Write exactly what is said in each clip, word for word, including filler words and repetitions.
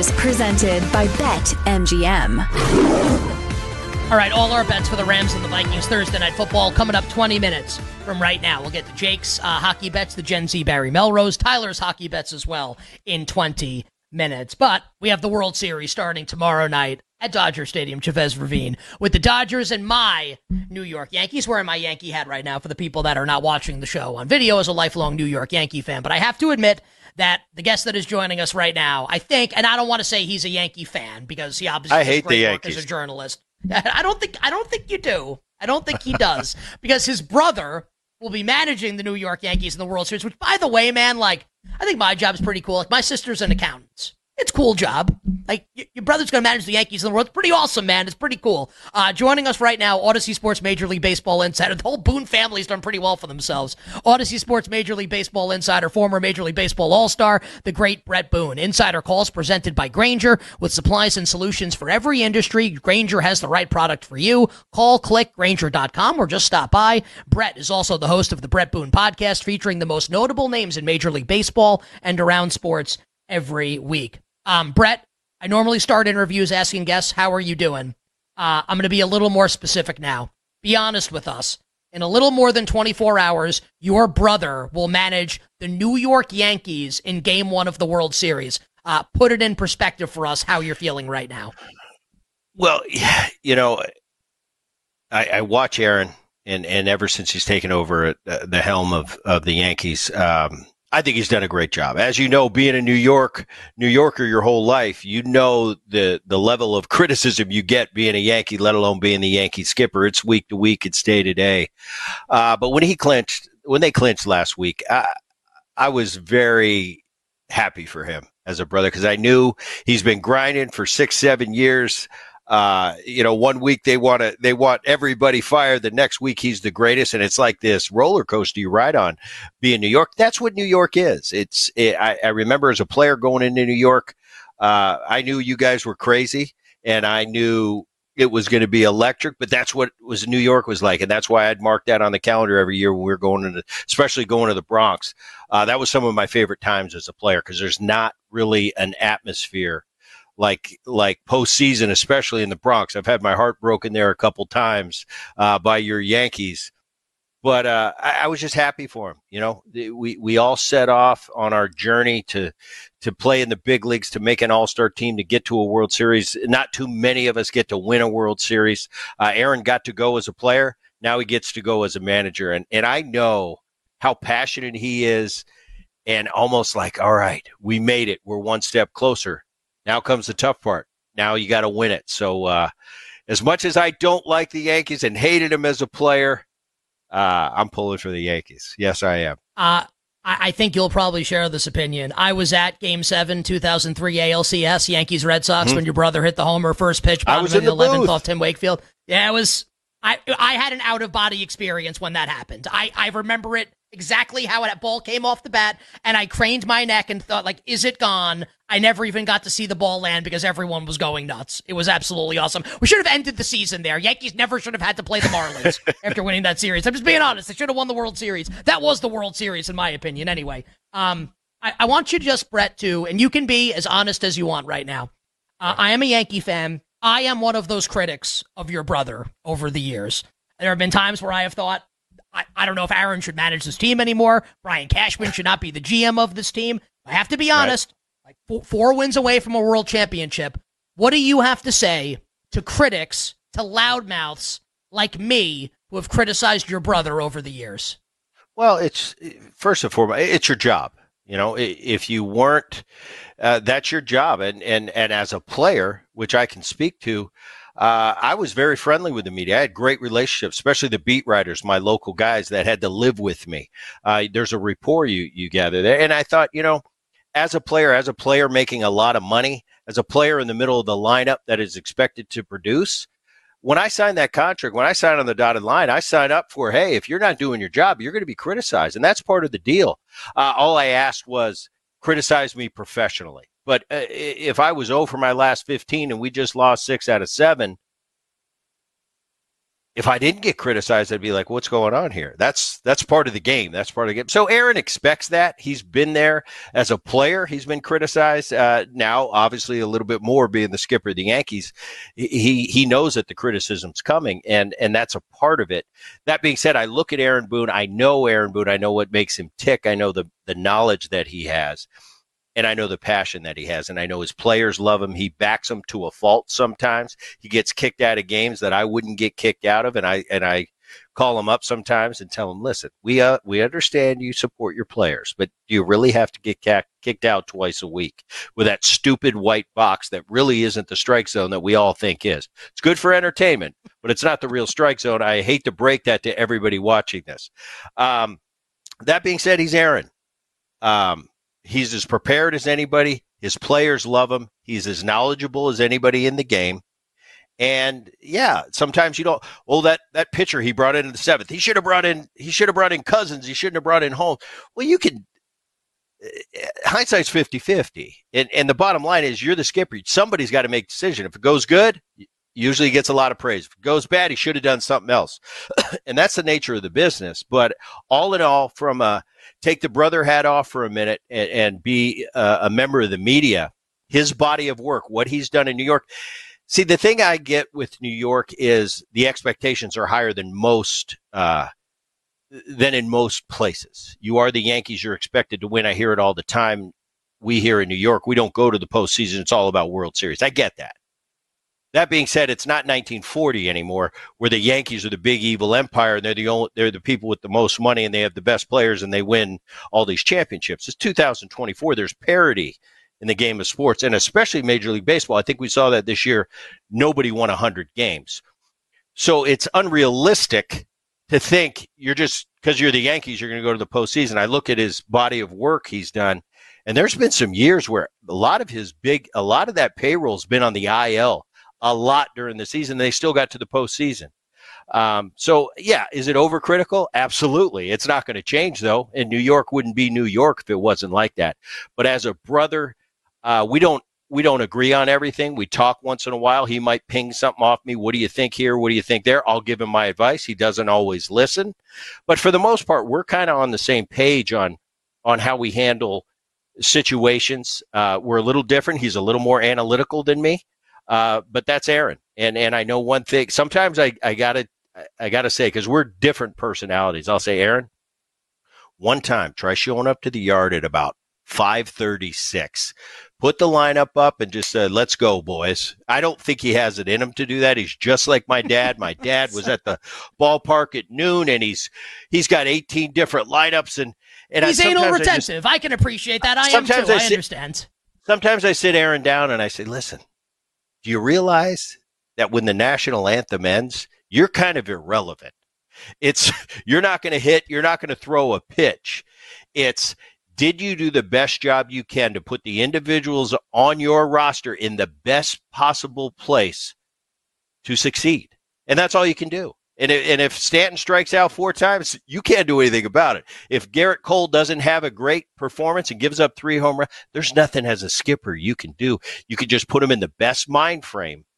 Dodgers, presented by BetMGM. All right, all our bets for the Rams and the Vikings Thursday Night Football coming up twenty minutes from right now. We'll get to Jake's uh, hockey bets, the Gen Z Barry Melrose, Tyler's hockey bets as well in twenty minutes. But we have the World Series starting tomorrow night at Dodger Stadium, Chavez Ravine, with the Dodgers and my New York Yankees. Wearing my Yankee hat right now for the people that are not watching the show on video as a lifelong New York Yankee fan. But I have to admit that the guest that is joining us right now, I think, and I don't want to say he's a Yankee fan because he obviously I does hate great the work Yankees. as a journalist. I don't think I don't think you do. I don't think he does because his brother will be managing the New York Yankees in the World Series, which, by the way, man, like, I think my job's pretty cool. Like, my sister's an accountant. It's a cool job. Like, y- your brother's going to manage the Yankees in the world. It's pretty awesome, man. It's pretty cool. Uh, joining us right now, Odyssey Sports Major League Baseball Insider. The whole Boone family's done pretty well for themselves. Odyssey Sports Major League Baseball Insider, former Major League Baseball All-Star, the great Brett Boone. Insider Calls presented by Grainger. With supplies and solutions for every industry, Grainger has the right product for you. Call, click, Grainger dot com, or just stop by. Brett is also the host of the Brett Boone Podcast, featuring the most notable names in Major League Baseball and around sports every week. Um, Brett, I normally start interviews asking guests, how are you doing? Uh, I'm going to be a little more specific now. Be honest with us. In a little more than twenty-four hours, your brother will manage the New York Yankees in game one of the World Series. Uh, put it in perspective for us how you're feeling right now. Well, you know, I, I watch Aaron, and, and ever since he's taken over at uh, the helm of, of the Yankees, um, I think he's done a great job. As you know, being a New York New Yorker your whole life, you know the the level of criticism you get being a Yankee, let alone being the Yankee skipper. It's week to week, it's day to day. Uh, but when he clinched, when they clinched last week, I, I was very happy for him as a brother because I knew he's been grinding for six, seven years. Uh, you know, one week they want to, they want everybody fired. The next week he's the greatest. And it's like this roller coaster you ride on being New York. That's what New York is. It's, it, I, I remember as a player going into New York, uh, I knew you guys were crazy and I knew it was going to be electric, but that's what was New York was like. And that's why I'd mark that on the calendar every year when we were going into, especially going to the Bronx. Uh, that was some of my favorite times as a player because there's not really an atmosphere like like postseason, especially in the Bronx. I've had my heart broken there a couple times uh, by your Yankees. But uh, I, I was just happy for him. You know, we, we all set off on our journey to to play in the big leagues, to make an all-star team, to get to a World Series. Not too many of us get to win a World Series. Uh, Aaron got to go as a player. Now he gets to go as a manager. And, and I know how passionate he is and almost like, all right, we made it. We're one step closer. Now comes the tough part. Now you got to win it. So uh, as much as I don't like the Yankees and hated him as a player, uh, I'm pulling for the Yankees. Yes, I am. Uh, I, I think you'll probably share this opinion. I was at Game seven, two thousand three A L C S, Yankees-Red Sox, mm-hmm. when your brother hit the homer first pitch, bottom I was of in the the eleventh booth. off Tim Wakefield. Yeah, it was. I I had an out-of-body experience when that happened. I, I remember it exactly how that ball came off the bat, and I craned my neck and thought, like, is it gone? I never even got to see the ball land because everyone was going nuts. It was absolutely awesome. We should have ended the season there. Yankees never should have had to play the Marlins after winning that series. I'm just being honest. They should have won the World Series. That was the World Series, in my opinion, anyway. Um, I, I want you to just, Brett, to, and you can be as honest as you want right now. Uh, I am a Yankee fan. I am one of those critics of your brother over the years. There have been times where I have thought, I, I don't know if Aaron should manage this team anymore. Brian Cashman should not be the G M of this team. I have to be honest, right. like four, four wins away from a world championship. What do you have to say to critics, to loudmouths like me who have criticized your brother over the years? Well, it's first and foremost, it's your job. You know, if you weren't, uh, that's your job. And, and, and as a player, which I can speak to, Uh, I was very friendly with the media. I had great relationships, especially the beat writers, my local guys that had to live with me. Uh, there's a rapport you, you gather there. And I thought, you know, as a player, as a player making a lot of money, as a player in the middle of the lineup that is expected to produce, when I signed that contract, when I signed on the dotted line, I signed up for, hey, if you're not doing your job, you're going to be criticized. And that's part of the deal. Uh, all I asked was criticize me professionally. But uh, if I was zero for my last fifteen and we just lost six out of seven, if I didn't get criticized, I'd be like, what's going on here? That's that's part of the game. That's part of the game. So Aaron expects that. He's been there as a player. He's been criticized. Uh, now, obviously, a little bit more being the skipper of the Yankees. He he knows that the criticism's coming, and, and that's a part of it. That being said, I look at Aaron Boone. I know Aaron Boone. I know what makes him tick. I know the, the knowledge that he has. And I know the passion that he has, and I know his players love him. He backs them to a fault sometimes. He gets kicked out of games that I wouldn't get kicked out of, and I and I call him up sometimes and tell him, listen, we uh, we understand you support your players, but do you really have to get ca- kicked out twice a week with that stupid white box that really isn't the strike zone that we all think is? It's good for entertainment, but it's not the real strike zone. I hate to break that to everybody watching this. Um, that being said, he's Aaron. Um, He's as prepared as anybody. His players love him. He's as knowledgeable as anybody in the game. And yeah, sometimes you don't. Oh, that that pitcher he brought in in the seventh. He should have brought in. He should have brought in Cousins. He shouldn't have brought in Holmes. Well, you can. Hindsight's fifty-fifty. And and the bottom line is, you're the skipper. Somebody's got to make a decision. If it goes good, usually he gets a lot of praise. If it goes bad, he should have done something else. And that's the nature of the business. But all in all, from a take the brother hat off for a minute and, and be uh, a member of the media, his body of work, what he's done in New York. See, the thing I get with New York is the expectations are higher than most, uh, than in most places. You are the Yankees. You're expected to win. I hear it all the time. We here in New York, we don't go to the postseason. It's all about World Series. I get that. That being said, it's not nineteen forty anymore, where the Yankees are the big evil empire and they're the only, they're the people with the most money and they have the best players and they win all these championships. It's two thousand twenty-four. There's parity in the game of sports, and especially Major League Baseball. I think we saw that this year. Nobody won one hundred games. So it's unrealistic to think you're just, because you're the Yankees, you're going to go to the postseason. I look at his body of work he's done, and there's been some years where a lot of his big, a lot of that payroll's been on the I L a lot during the season. They still got to the postseason. Um, so, yeah, is it overcritical? Absolutely. It's not going to change, though, and New York wouldn't be New York if it wasn't like that. But as a brother, uh, we don't we don't agree on everything. We talk once in a while. He might ping something off me. What do you think here? What do you think there? I'll give him my advice. He doesn't always listen. But for the most part, we're kind of on the same page on, on how we handle situations. Uh, we're a little different. He's a little more analytical than me. Uh, but that's Aaron. And and I know one thing. Sometimes I, I gotta I gotta say, because we're different personalities. I'll say, Aaron, one time try showing up to the yard at about five thirty-six. Put the lineup up and just said, let's go, boys. I don't think he has it in him to do that. He's just like my dad. My dad was at the ballpark at noon, and he's he's got eighteen different lineups. And, and he's I, anal retentive. I, just, I can appreciate that. I am too. I, I sit, understand. Sometimes I sit Aaron down and I say, listen, do you realize that when the national anthem ends, you're kind of irrelevant? It's you're not going to hit, you're not going to throw a pitch. It's, did you do the best job you can to put the individuals on your roster in the best possible place to succeed? And that's all you can do. And if, and if Stanton strikes out four times, you can't do anything about it. If Garrett Cole doesn't have a great performance and gives up three home runs, there's nothing as a skipper you can do. You can just put him in the best mind frame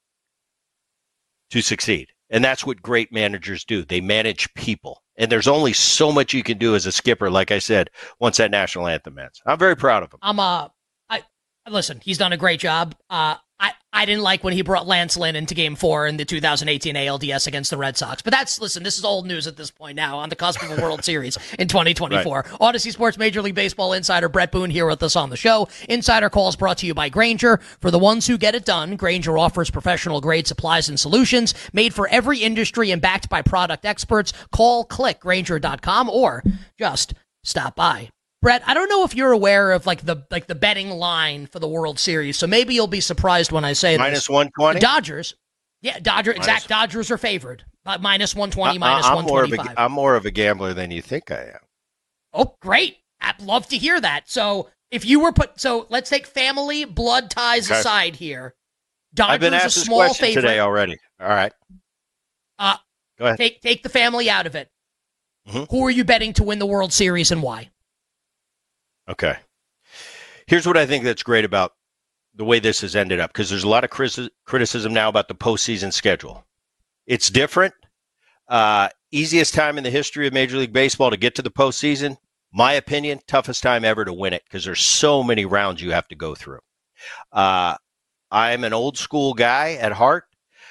to succeed. And that's what great managers do. They manage people. And there's only so much you can do as a skipper, like I said, once that national anthem ends. I'm very proud of him. I'm uh I listen, he's done a great job. Uh I, I didn't like when he brought Lance Lynn into game four in the two thousand eighteen A L D S against the Red Sox. But that's, listen, this is old news at this point now, on the cusp of a World Series in twenty twenty-four. Right. Odyssey Sports Major League Baseball insider Brett Boone here with us on the show. Insider Calls brought to you by Grainger. For the ones who get it done, Grainger offers professional grade supplies and solutions made for every industry and backed by product experts. Call, click Grainger dot com, or just stop by. Brett, I don't know if you're aware of like the like the betting line for the World Series, so maybe you'll be surprised when I say minus this. one twenty. Dodgers, yeah, Dodger, minus. Exact. Dodgers are favored, uh, minus one twenty, uh, minus one twenty-five. I'm more of a gambler than you think I am. Oh, great! I'd love to hear that. So, if you were put, so let's take family blood ties okay. aside here. Dodgers I've been asked a this small question favorite today already. All right. Uh, Go ahead. Take take the family out of it. Mm-hmm. Who are you betting to win the World Series and why? Okay. Here's what I think that's great about the way this has ended up, because there's a lot of criticism now about the postseason schedule. It's different, Uh, easiest time in the history of Major League Baseball to get to the postseason. My opinion, toughest time ever to win it because there's so many rounds you have to go through. Uh, I'm an old school guy at heart.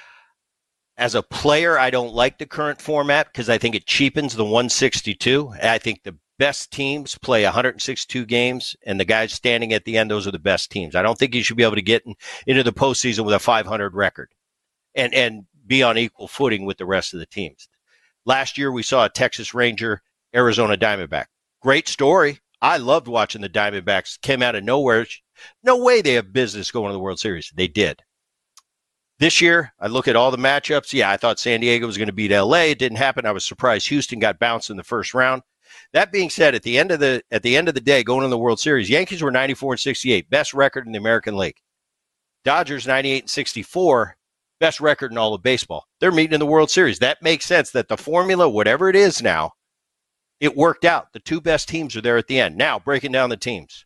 As a player, I don't like the current format because I think it cheapens the one sixty-two. I think the best teams play one hundred sixty-two games, and the guys standing at the end, those are the best teams. I don't think you should be able to get in, into the postseason with a five hundred record and, and be on equal footing with the rest of the teams. Last year, we saw a Texas Ranger, Arizona Diamondback. Great story. I loved watching the Diamondbacks. Came out of nowhere. No way they have business going to the World Series. They did. This year, I look at all the matchups. Yeah, I thought San Diego was going to beat L A. It didn't happen. I was surprised Houston got bounced in the first round. That being said, at the end of the at the end of the day, going to the World Series, Yankees were ninety-four and sixty-eight, best record in the American League. Dodgers ninety-eight and sixty-four, best record in all of baseball. They're meeting in the World Series. That makes sense that the formula, whatever it is now, it worked out. The two best teams are there at the end. Now, breaking down the teams.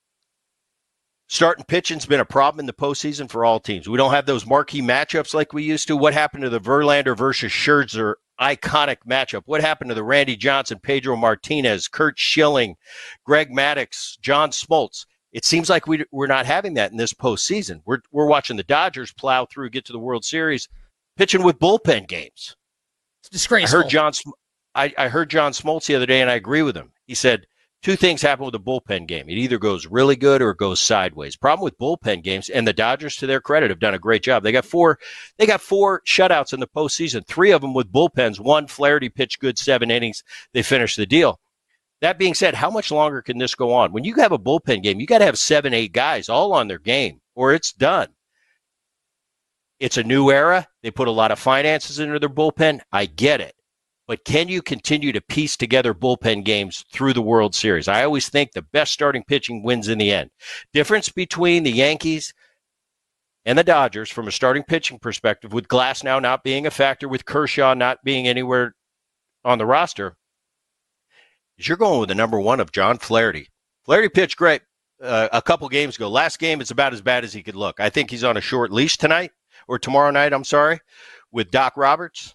Starting pitching's been a problem in the postseason for all teams. We don't have those marquee matchups like we used to. What happened to the Verlander versus Scherzer iconic matchup? What happened to the Randy Johnson, Pedro Martinez, Curt Schilling, Greg Maddux, John Smoltz? It seems like we, we're not having that in this postseason. We're, we're watching the Dodgers plow through, get to the World Series, pitching with bullpen games. It's disgraceful. I heard John, I, I heard John Smoltz the other day, and I agree with him. He said, two things happen with a bullpen game. It either goes really good or it goes sideways. Problem with bullpen games, and the Dodgers, to their credit, have done a great job. They got four they got four shutouts in the postseason, three of them with bullpens. One, Flaherty pitched good seven innings. They finished the deal. That being said, how much longer can this go on? When you have a bullpen game, you got to have seven, eight guys all on their game, or it's done. It's a new era. They put a lot of finances into their bullpen. I get it. But can you continue to piece together bullpen games through the World Series? I always think the best starting pitching wins in the end. Difference between the Yankees and the Dodgers from a starting pitching perspective, with Glass now not being a factor, with Kershaw not being anywhere on the roster, is you're going with the number one of John Flaherty. Flaherty pitched great uh, a couple games ago. Last game, it's about as bad as he could look. I think he's on a short leash tonight, or tomorrow night, I'm sorry, with Doc Roberts.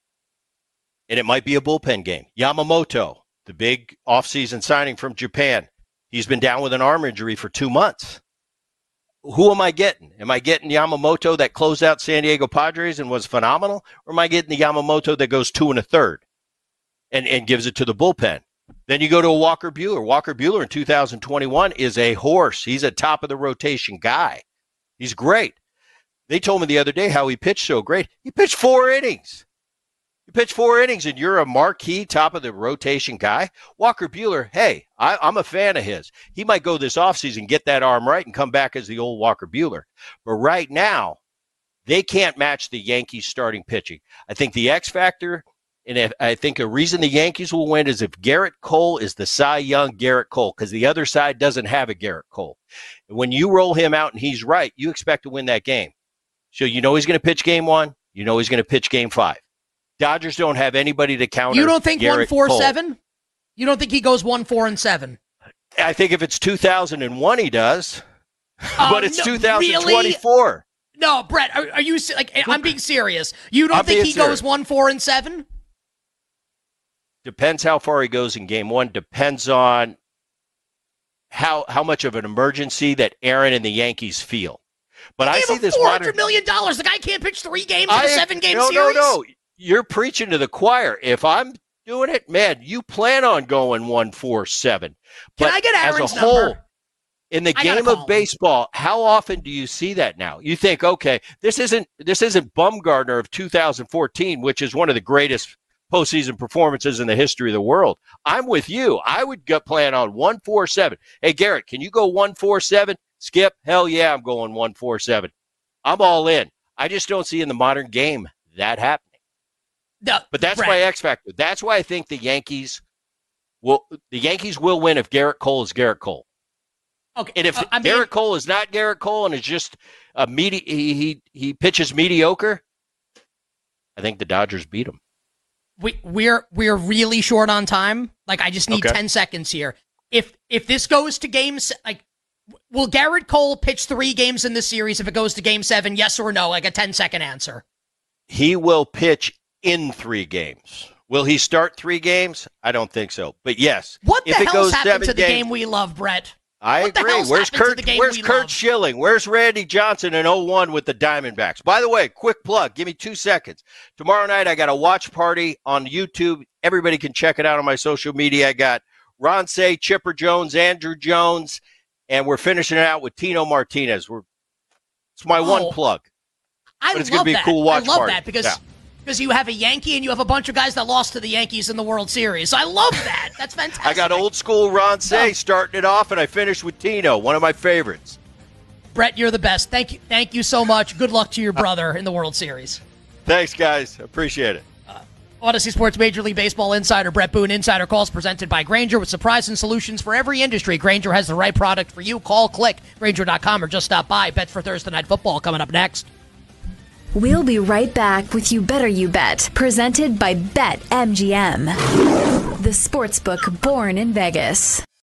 And it might be a bullpen game. Yamamoto, the big offseason signing from Japan, he's been down with an arm injury for two months. Who am I getting? Am I getting Yamamoto that closed out San Diego Padres and was phenomenal? Or am I getting the Yamamoto that goes two and a third and, and gives it to the bullpen? Then you go to a Walker Buehler. Walker Buehler in two thousand twenty-one is a horse. He's a top of the rotation guy. He's great. They told me the other day how he pitched so great. He pitched four innings. You pitch four innings and you're a marquee top of the rotation guy. Walker Buehler, hey, I, I'm a fan of his. He might go this offseason, get that arm right, and come back as the old Walker Buehler. But right now, they can't match the Yankees starting pitching. I think the X factor, and if, I think a reason the Yankees will win is if Garrett Cole is the Cy Young Garrett Cole, because the other side doesn't have a Garrett Cole. And when you roll him out and he's right, you expect to win that game. So you know he's going to pitch game one. You know he's going to pitch game five. Dodgers don't have anybody to counter. You don't think Garrett one four Cole. seven? You don't think he goes one four and seven? I think if it's two thousand one, he does. Uh, but it's no, two thousand twenty-four. Really? No, Brett, are, are you like? I'm being serious. You don't I'm think he serious. goes one four and seven? Depends how far he goes in game one. Depends on how how much of an emergency that Aaron and the Yankees feel. But I see this four hundred modern million dollars. The guy can't pitch three games in I, a seven game no, series. No, no, no. You're preaching to the choir. If I'm doing it, man, you plan on going one four seven. Can But I get Aaron's as a whole, number? in the I gotta game call of him. baseball, how often do you see that now? You think, okay, this isn't this isn't Bumgarner of two thousand fourteen, which is one of the greatest postseason performances in the history of the world. I'm with you. I would go plan on one four seven. Hey, Garrett, can you go one four seven? Skip? Hell yeah, I'm going one four seven. I'm all in. I just don't see in the modern game that happening. No, But that's Brett, my X factor. That's why I think the Yankees will the Yankees will win if Garrett Cole is Garrett Cole. Okay, And if uh, I mean, Garrett Cole is not Garrett Cole and is just a medi- he, he he pitches mediocre, I think the Dodgers beat him. we we're we're really short on time. Like, I just need Okay. ten seconds here. If if this goes to games, like, will Garrett Cole pitch three games in this series if it goes to game seven? Yes or no? Like a ten second answer. He will pitch in three games. Will he start three games? I don't think so. But yes, what the if it hell's goes happened seven to the games, game we love, Brett? I what agree. Where's Kurt? Where's Kurt love? Schilling? Where's Randy Johnson in oh one with the Diamondbacks? By the way, quick plug. Give me two seconds. Tomorrow night I got a watch party on YouTube. Everybody can check it out on my social media. I got Ron Say, Chipper Jones, Andrew Jones, and we're finishing it out with Tino Martinez. We're it's my oh, one plug. I but it's love gonna be that. a cool watch I love party. that because. Yeah. Because you have a Yankee and you have a bunch of guys that lost to the Yankees in the World Series. I love that. That's fantastic. I got old school Ron Say no. starting it off, and I finished with Tino, one of my favorites. Brett, you're the best. Thank you. Thank you so much. Good luck to your brother in the World Series. Thanks, guys. Appreciate it. Uh, Odyssey Sports Major League Baseball insider Brett Boone. Insider Calls presented by Grainger with surprise and solutions for every industry. Grainger has the right product for you. Call, click, Grainger dot com, or just stop by. Bets for Thursday Night Football coming up next. We'll be right back with You Better You Bet, presented by BetMGM, the sportsbook born in Vegas.